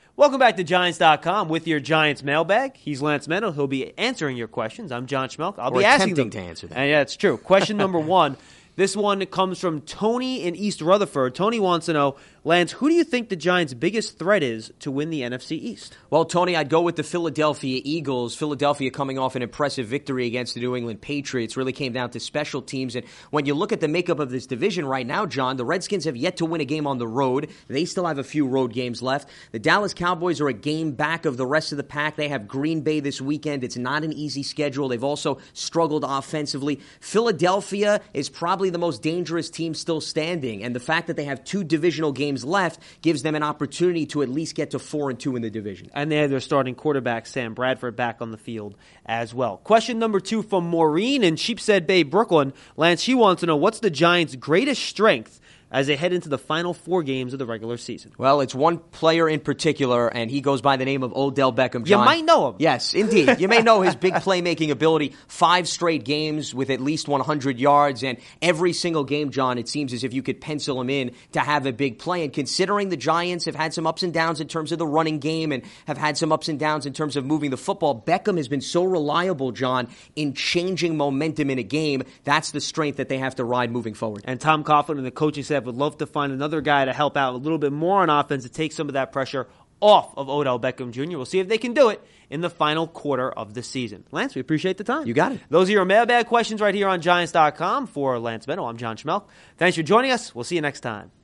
Welcome back to Giants.com with your Giants mailbag. He's Lance Meadow. He'll be answering your questions. I'm John Schmelk. I'll be asking them. To answer them. Yeah, it's true. Question number one. This one comes from Tony in East Rutherford. Tony wants to know, Lance, who do you think the Giants' biggest threat is to win the NFC East? Well, Tony, I'd go with the Philadelphia Eagles. Philadelphia coming off an impressive victory against the New England Patriots. Really came down to special teams. And when you look at the makeup of this division right now, John, the Redskins have yet to win a game on the road. They still have a few road games left. The Dallas Cowboys are a game back of the rest of the pack. They have Green Bay this weekend. It's not an easy schedule. They've also struggled offensively. Philadelphia is probably the most dangerous team still standing. And the fact that they have 2 divisional games left gives them an opportunity to at least get to 4-2 in the division. And they have their starting quarterback, Sam Bradford, back on the field as well. Question number 2 from Maureen in Sheepshead Bay, Brooklyn. Lance, she wants to know, what's the Giants' greatest strength as they head into the final 4 games of the regular season? Well, it's one player in particular, and he goes by the name of Odell Beckham. John. You might know him. Yes, indeed. You may know his big playmaking ability. 5 straight games with at least 100 yards, and every single game, John, it seems as if you could pencil him in to have a big play. And considering the Giants have had some ups and downs in terms of the running game and have had some ups and downs in terms of moving the football, Beckham has been so reliable, John, in changing momentum in a game. That's the strength that they have to ride moving forward. And Tom Coughlin and the coaching staff would love to find another guy to help out a little bit more on offense to take some of that pressure off of Odell Beckham Jr. We'll see if they can do it in the final quarter of the season. Lance, we appreciate the time. You got it. Those are your mailbag questions right here on Giants.com. For Lance Meadow, I'm John Schmelk. Thanks for joining us. We'll see you next time.